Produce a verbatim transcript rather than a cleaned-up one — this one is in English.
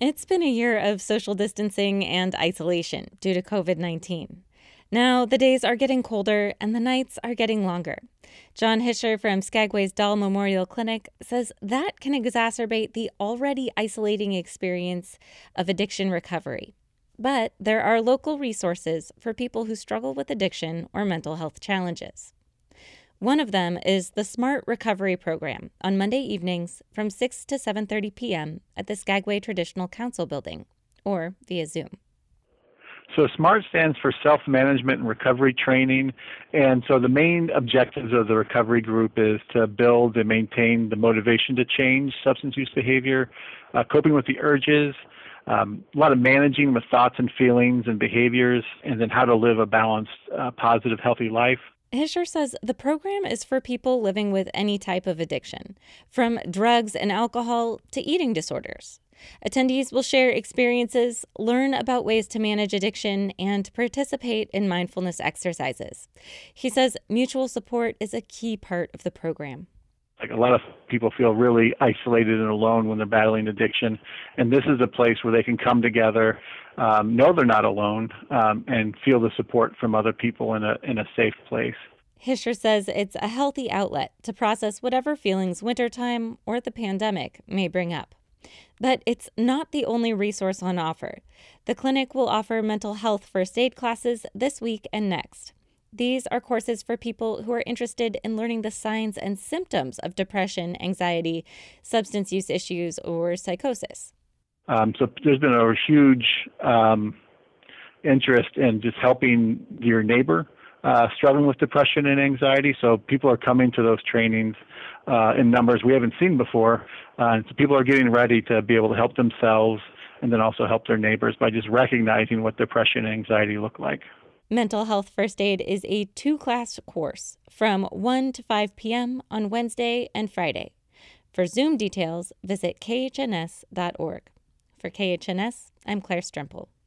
It's been a year of social distancing and isolation due to covid nineteen. Now, the days are getting colder and the nights are getting longer. John Hischer from Skagway's Dahl Memorial Clinic says that can exacerbate the already isolating experience of addiction recovery. But there are local resources for people who struggle with addiction or mental health challenges. One of them is the Smart Recovery Program on Monday evenings from six to seven thirty p.m. at the Skagway Traditional Council Building, or via Zoom. So SMART stands for Self-Management and Recovery Training, and so the main objectives of the recovery group is to build and maintain the motivation to change substance use behavior, uh, coping with the urges, um, a lot of managing with thoughts and feelings and behaviors, and then how to live a balanced, uh, positive, healthy life. Hischer says the program is for people living with any type of addiction, from drugs and alcohol to eating disorders. Attendees will share experiences, learn about ways to manage addiction, and participate in mindfulness exercises. He says mutual support is a key part of the program. Like a lot of people feel really isolated and alone when they're battling addiction, and this is a place where they can come together, um, know they're not alone, um, and feel the support from other people in a in a safe place. Hischer says it's a healthy outlet to process whatever feelings wintertime or the pandemic may bring up. But it's not the only resource on offer. The clinic will offer mental health first aid classes this week and next. These are courses for people who are interested in learning the signs and symptoms of depression, anxiety, substance use issues, or psychosis. Um, so there's been a huge um, interest in just helping your neighbor uh, struggling with depression and anxiety. So people are coming to those trainings uh, in numbers we haven't seen before. Uh, and so people are getting ready to be able to help themselves and then also help their neighbors by just recognizing what depression and anxiety look like. Mental Health First Aid is a two-class course from one to five p.m. on Wednesday and Friday. For Zoom details, visit K H N S dot org. For K H N S, I'm Claire Strempel.